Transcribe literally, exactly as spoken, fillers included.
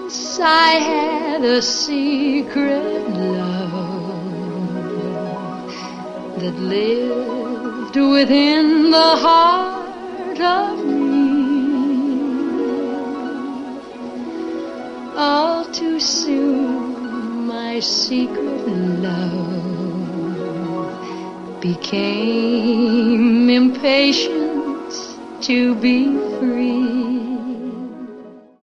Once I had a secret love that lived within the heart of me. All too soon my secret love became impatient to be free.